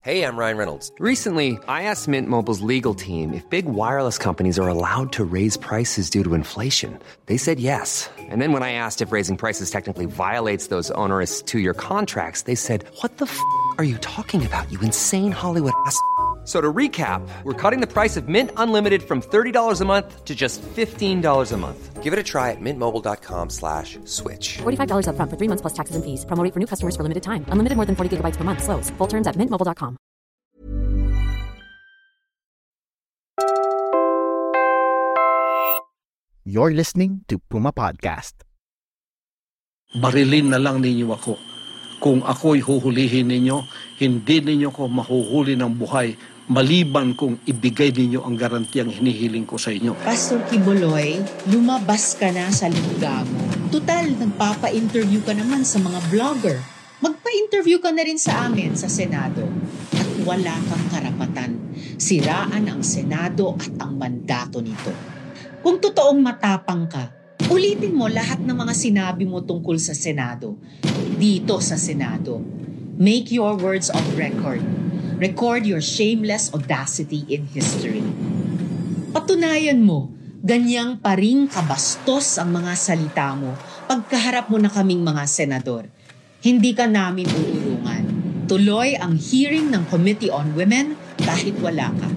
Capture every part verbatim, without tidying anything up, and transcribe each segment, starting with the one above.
Hey, I'm Ryan Reynolds. Recently, I asked Mint Mobile's legal team if big wireless companies are allowed to raise prices due to inflation. They said yes. And then when I asked if raising prices technically violates those onerous two-year contracts, they said, "What the f*** are you talking about, you insane Hollywood ass?" So to recap, we're cutting the price of Mint Unlimited from thirty dollars a month to just fifteen dollars a month. Give it a try at mintmobile.com slash switch. forty-five dollars up front for three months plus taxes and fees. Promo rate for new customers for limited time. Unlimited more than forty gigabytes per month. Slows full terms at mint mobile dot com. You're listening to Puma Podcast. Barilin na lang ninyo ako. Kung ako'y huhulihin ninyo, hindi ninyo ko mahuhuli ng buhay maliban kung ibigay ninyo ang garantiyang hinihiling ko sa inyo. Pastor Kibuloy, lumabas ka na sa lingga mo. Tutal, nagpapa-interview ka naman sa mga vlogger. Magpa-interview ka na rin sa amin sa Senado. At wala kang karapatan. Siraan ang Senado at ang mandato nito. Kung totoong matapang ka, ulitin mo lahat ng mga sinabi mo tungkol sa Senado. Dito sa Senado. Make your words on record. Record your shameless audacity in history. Patunayan mo, ganyang paring kabastos ang mga salita mo pagkaharap mo na kaming mga senador. Hindi ka namin uurungan. Tuloy ang hearing ng Committee on Women kahit wala ka.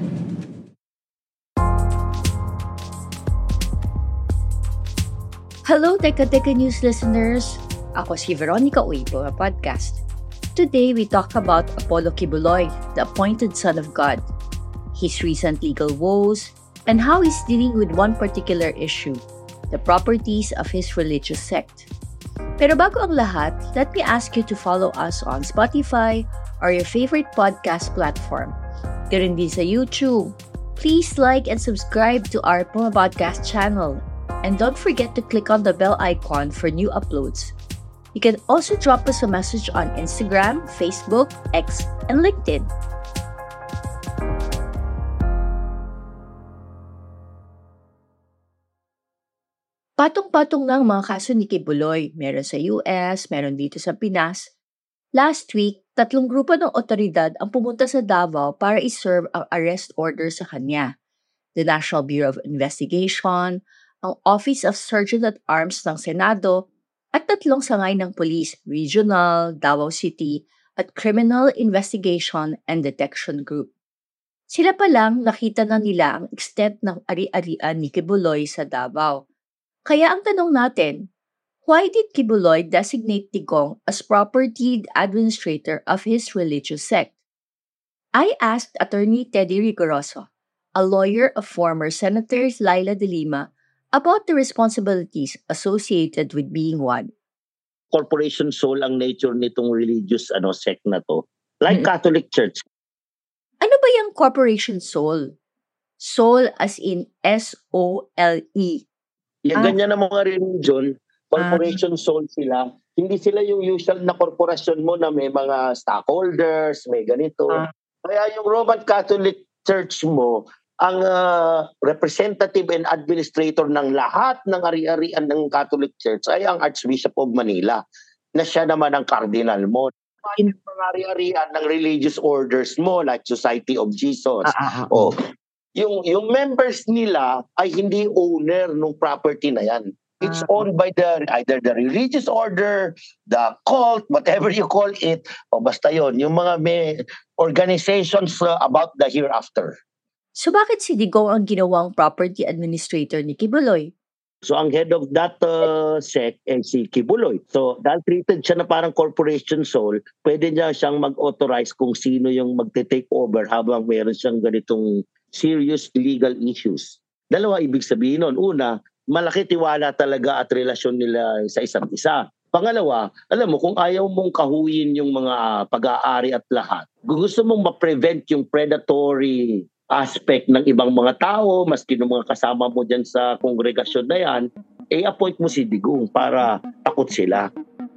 Hello, Teka Teka News listeners! Ako si Veronica Uy po, podcast. Today, we talk about Apollo Kibuloy, the appointed son of God, his recent legal woes, and how he's dealing with one particular issue, the properties of his religious sect. Pero bago ang lahat, let me ask you to follow us on Spotify or your favorite podcast platform. Ganoon din sa YouTube. Please like and subscribe to our Puma Podcast channel. And don't forget to click on the bell icon for new uploads. You can also drop us a message on Instagram, Facebook, X, and LinkedIn. Patong-patong ng mga kaso ni Kibuloy. Meron sa U S, meron dito sa Pinas. Last week, tatlong grupo ng otoridad ang pumunta sa Davao para iserve ang arrest order sa kanya. The National Bureau of Investigation, ang Office of Sergeant at Arms ng Senado, at tatlong sangay ng Police, Regional, Davao City, at Criminal Investigation and Detection Group. Sila pa lang nakita na nila ang extent ng ari-arian ni Kibuloy sa Davao. Kaya ang tanong natin, why did Kibuloy designate Digong as property administrator of his religious sect? I asked Attorney Teddy Rigoroso, a lawyer of former Senators Laila de Lima, about the responsibilities associated with being one. Corporation soul ang nature nitong religious ano sect na to. Like mm-hmm. Catholic Church. Ano ba yung corporation soul? Soul as in S O L E. Yung ah. ganyan ng mga religion, corporation ah. soul sila. Hindi sila yung usual na korporasyon mo na may mga stockholders, may ganito. Ah. Kaya yung Roman Catholic Church mo, ang uh, representative and administrator ng lahat ng ari-arian ng Catholic Church ay ang Archbishop of Manila, na siya naman ang cardinal mo. Yung mga ari-arian ng religious orders mo like Society of Jesus. Ah, ah, ah. O, yung, yung members nila ay hindi owner ng property na yan. It's ah. owned by the either the religious order, the cult, whatever you call it, o basta yon, yung mga may organizations uh, about the hereafter. So bakit si Digong ang ginawang property administrator ni Kibuloy? So ang head of that uh, sect ay si Kibuloy. So dahil treated siya na parang corporation soul, pwede niya siyang mag-authorize kung sino yung magte-take over habang meron siyang ganitong serious legal issues. Dalawa ibig sabihin nun. Una, malaki tiwala talaga at relasyon nila sa isa't isa. Pangalawa, alam mo, kung ayaw mong kahuyin yung mga pag-aari at lahat, gusto mong ma-prevent yung predatory aspect ng ibang mga tao, maski ng mga kasama mo dyan sa kongregasyon na yan, eh appoint mo si Digong para takot sila.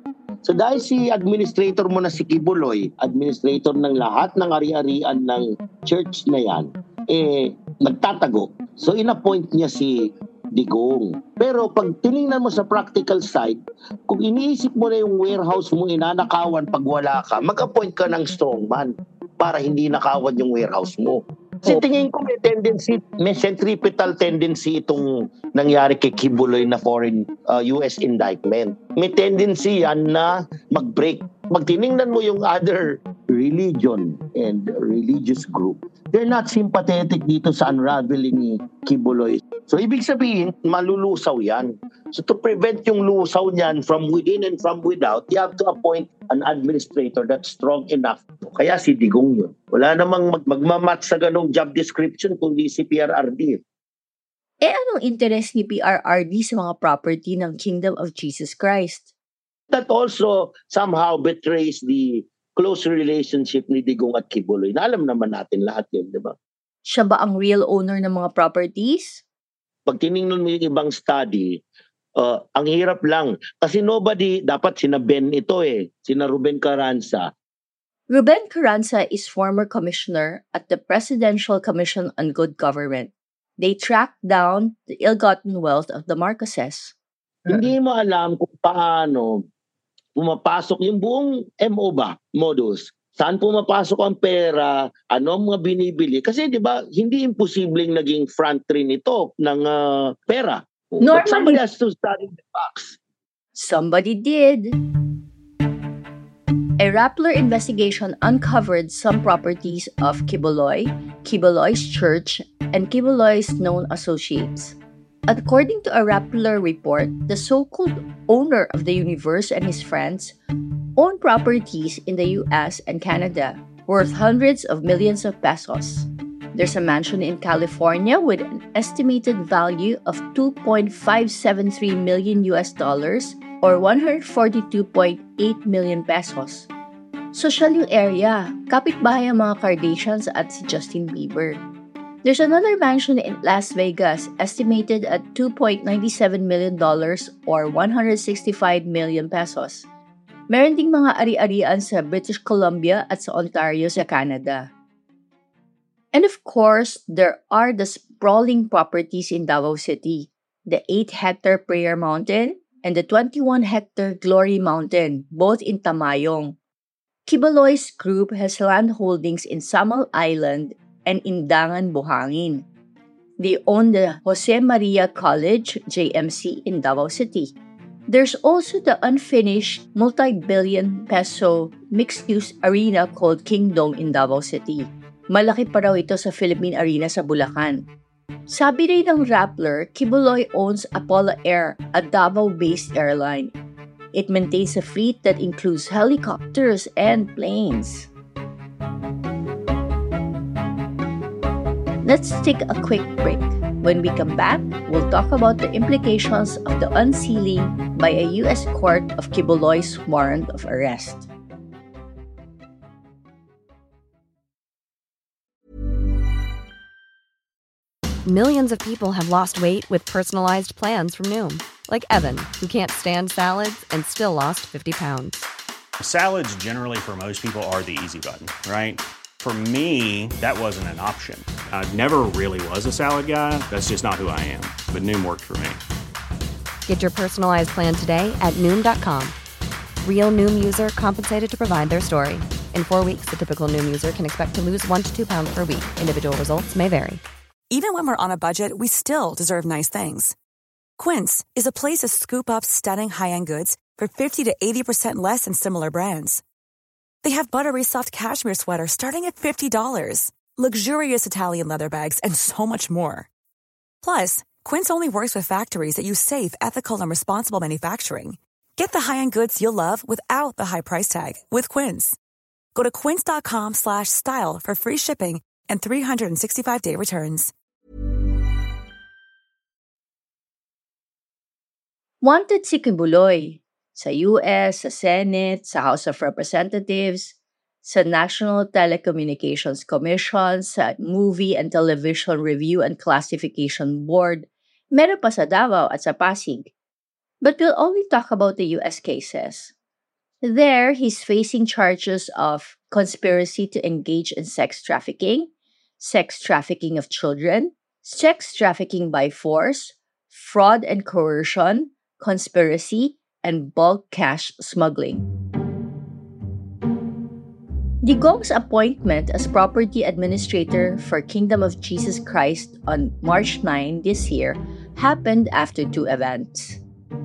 So dahil si administrator mo na si Kibuloy, administrator ng lahat ng ari-arian ng church na yan, eh nagtatago. So inappoint niya si Digong. Pero pag tinignan mo sa practical side, kung iniisip mo na yung warehouse mo inanakawan pag wala ka, mag-appoint ka ng strongman. para hindi nakawan yung warehouse mo. Kasi tingin ko may tendency, may centripetal tendency itong nangyari kay Kibuloy na foreign uh, U S indictment. May tendency yan na mag-break. Pag tiningnan mo yung other religion and religious group, they're not sympathetic dito sa unraveling ni Kibuloy. So ibig sabihin, malulusaw yan. So to prevent yung lusaw niyan from within and from without, you have to appoint an administrator that's strong enough. Kaya si Digong yun. Wala namang mag- magmamatch sa ganong job description kundi si P R R D. Eh anong interest ni P R R D sa mga property ng Kingdom of Jesus Christ? That also somehow betrays the close relationship ni Digong at Kibuloy. Na alam naman natin lahat yun, di ba? Siya ba ang real owner ng mga properties? Pag tinignan mo yung ibang study, uh, ang hirap lang. Kasi nobody, dapat sina Ben ito eh, sina Ruben Carranza. Ruben Carranza is former commissioner at the Presidential Commission on Good Government. They tracked down the ill-gotten wealth of the Marcoses. Hindi mo alam kung paano pumapasok yung buong M O ba, modus. Saan pumapasok ang pera, ano ang mga binibili. Kasi di ba, hindi imposibleng naging front rin ito ng uh, pera. But somebody has to study the facts. Somebody did. A Rappler investigation uncovered some properties of Kibuloy, Kibuloy's church, and Kibuloy's known associates. According to a Rappler report, the so-called owner of the universe and his friends own properties in the U S and Canada worth hundreds of millions of pesos. There's a mansion in California with an estimated value of two point five seven three million U S dollars or one hundred forty-two point eight million pesos. Social yung area, kapitbahay ang mga Kardashians at si Justin Bieber. There's another mansion in Las Vegas estimated at two point nine seven million dollars or one hundred sixty-five million pesos. Meron ding mga ari-arian sa British Columbia at sa Ontario sa Canada. And of course, there are the sprawling properties in Davao City, the eight hectare Prayer Mountain and the twenty-one hectare Glory Mountain, both in Tamayong. Kibuloy's group has land holdings in Samal Island and Indangan, Buhangin. They own the Jose Maria College, J M C, in Davao City. There's also the unfinished multi-billion peso mixed-use arena called Kingdom in Davao City. Malaki pa raw ito sa Philippine Arena sa Bulacan. Sabi rin ng Rappler, Kibuloy owns Apollo Air, a Davao-based airline. It maintains a fleet that includes helicopters and planes. Let's take a quick break. When we come back, we'll talk about the implications of the unsealing by a U S court of Kibuloy's warrant of arrest. Millions of people have lost weight with personalized plans from Noom. Like Evan, who can't stand salads and still lost fifty pounds. Salads generally for most people are the easy button, right? For me, that wasn't an option. I never really was a salad guy. That's just not who I am. But Noom worked for me. Get your personalized plan today at Noom dot com. Real Noom user compensated to provide their story. In four weeks, the typical Noom user can expect to lose one to two pounds per week. Individual results may vary. Even when we're on a budget, we still deserve nice things. Quince is a place to scoop up stunning high-end goods for fifty to eighty percent less than similar brands. They have buttery soft cashmere sweaters starting at fifty dollars, luxurious Italian leather bags, and so much more. Plus, Quince only works with factories that use safe, ethical, and responsible manufacturing. Get the high-end goods you'll love without the high price tag with Quince. Go to quince.com slash style for free shipping and three sixty-five day returns. Wanted si Kibuloy sa U S, sa Senate, sa House of Representatives, sa National Telecommunications Commission, sa Movie and Television Review and Classification Board, meron pa sa Davao at sa Pasig. But we'll only talk about the U S cases. There, he's facing charges of conspiracy to engage in sex trafficking, sex trafficking of children, sex trafficking by force, fraud and coercion, conspiracy, and bulk cash smuggling. Digong's appointment as property administrator for Kingdom of Jesus Christ on March ninth this year happened after two events.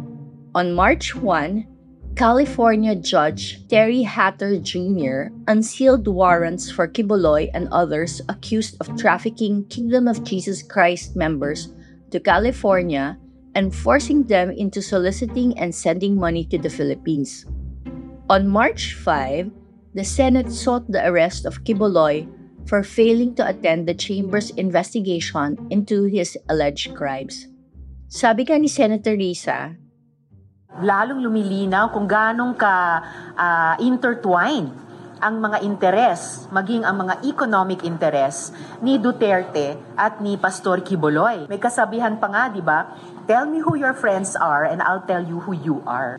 On March first, California Judge Terry Hatter Junior unsealed warrants for Kibuloy and others accused of trafficking Kingdom of Jesus Christ members to California and forcing them into soliciting and sending money to the Philippines. On March fifth, the Senate sought the arrest of Kibuloy for failing to attend the Chamber's investigation into his alleged crimes. Sabi ka ni Senator Risa, lalong lumilinaw kung ganong ka uh, intertwine ang mga interes, maging ang mga economic interes ni Duterte at ni Pastor Kibuloy. May kasabihan pa nga, di ba? Tell me who your friends are and I'll tell you who you are.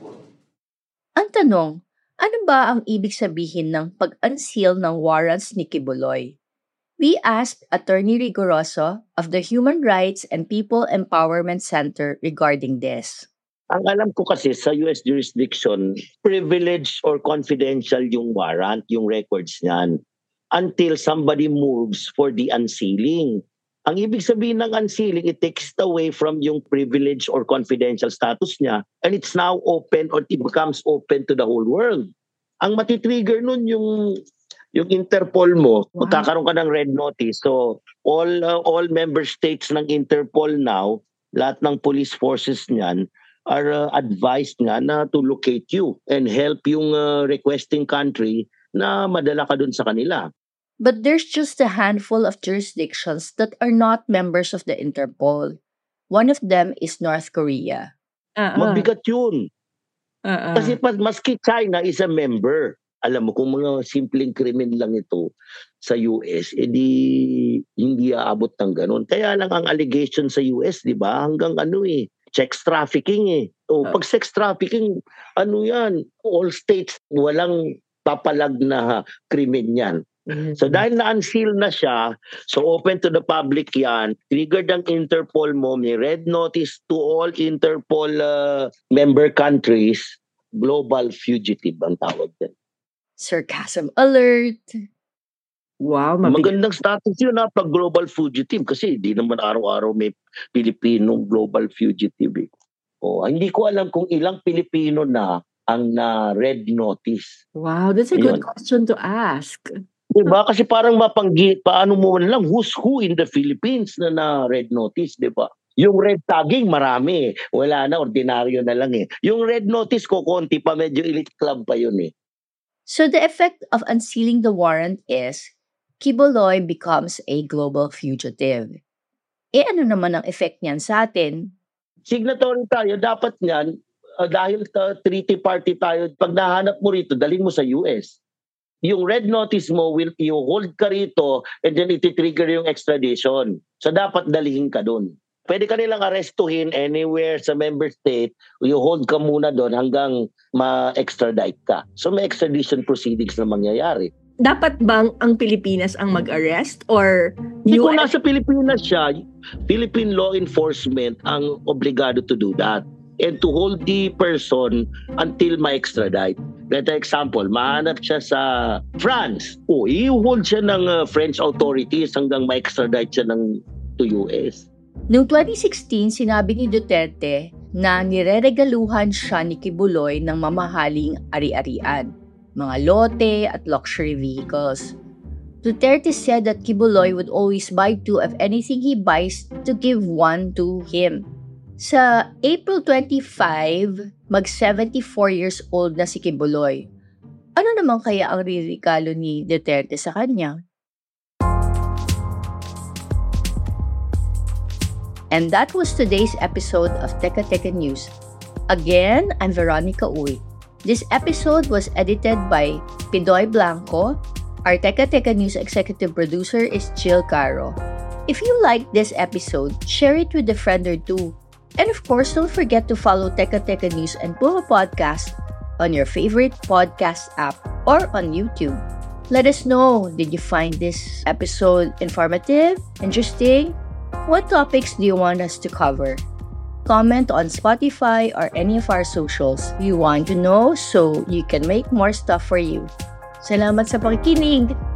Ang tanong, ano ba ang ibig sabihin ng pag-unseal ng warrants ni Kibuloy? We asked Attorney Rigoroso of the Human Rights and People Empowerment Center regarding this. Ang alam ko kasi sa U S jurisdiction, privileged or confidential yung warrant, yung records niyan, until somebody moves for the unsealing. Ang ibig sabihin ng unsealing, it takes away from yung privilege or confidential status niya and it's now open or it becomes open to the whole world. Ang matitrigger nun yung yung Interpol mo, wow. Magkakaroon ka ng red notice. So all uh, all member states ng Interpol now, lahat ng police forces niyan are uh, advised nga na to locate you and help yung uh, requesting country na madala ka dun sa kanila. But there's just a handful of jurisdictions that are not members of the Interpol. One of them is North Korea. Uh-uh. Mabigat yun. Uh-uh. Kasi maski China is a member. Alam mo, kung mga simpleng krimen lang ito sa U S, edi hindi aabot ng ganun. Kaya lang ang allegation sa U S, di ba, hanggang ano eh, sex trafficking eh. O, pag sex trafficking, ano yan, all states, walang papalag na krimen yan. So dahil na-unseal na siya, so open to the public yan, triggered ang Interpol mo, may red notice to all Interpol uh, member countries, global fugitive ang tawag din. Sarcasm alert! Wow, mabig- magandang status yun na pag global fugitive kasi di naman araw-araw may Pilipinong global fugitive eh. O, hindi ko alam kung ilang Pilipino na ang na red notice. Wow, that's a Ayun. good question to ask. Diba? Kasi parang mapanggi, paano mo man lang, who's who in the Philippines na na red notice, diba? Yung red tagging, marami. Wala na, ordinaryo na lang eh. Yung red notice ko, konti pa, medyo elite club pa yun eh. So the effect of unsealing the warrant is, Kibuloy becomes a global fugitive. Eh ano naman ang effect niyan sa atin? Signatory tayo, dapat niyan, uh, dahil uh, treaty party tayo, pag nahanap mo rito, dalhin mo sa U S. Yung red notice mo, will you hold ka rito and then iti-trigger yung extradition. So dapat dalihin ka doon. Pwede ka nilang arrestuhin anywhere sa member state, you hold ka muna doon hanggang ma-extradite ka. So may extradition proceedings na mangyayari. Dapat bang ang Pilipinas ang mag-arrest or Hindi U S? kung nasa Pilipinas siya, Philippine law enforcement ang obligado to do that and to hold the person until ma-extradite. Let example, mahanap siya sa France. O, i-hold siya ng uh, French authorities hanggang ma-extradite siya ng, to U S. Noong twenty sixteen, sinabi ni Duterte na nireregaluhan siya ni Kibuloy ng mamahaling ari-arian, mga lote at luxury vehicles. Duterte said that Kibuloy would always buy two of anything he buys to give one to him. Sa April twenty-fifth, mag seventy-four years old na si Kibuloy. Ano naman kaya ang ririgalo ni Duterte sa kanya? And that was today's episode of Teka Teka News. Again, I'm Veronica Uy. This episode was edited by Pidoy Blanco. Our Teka Teka News executive producer is Jill Caro. If you liked this episode, share it with a friend or two. And of course, don't forget to follow Teka Teka News and Puma Podcast on your favorite podcast app or on YouTube. Let us know, did you find this episode informative, interesting? What topics do you want us to cover? Comment on Spotify or any of our socials you want to know so you can make more stuff for you. Salamat sa pakikinig.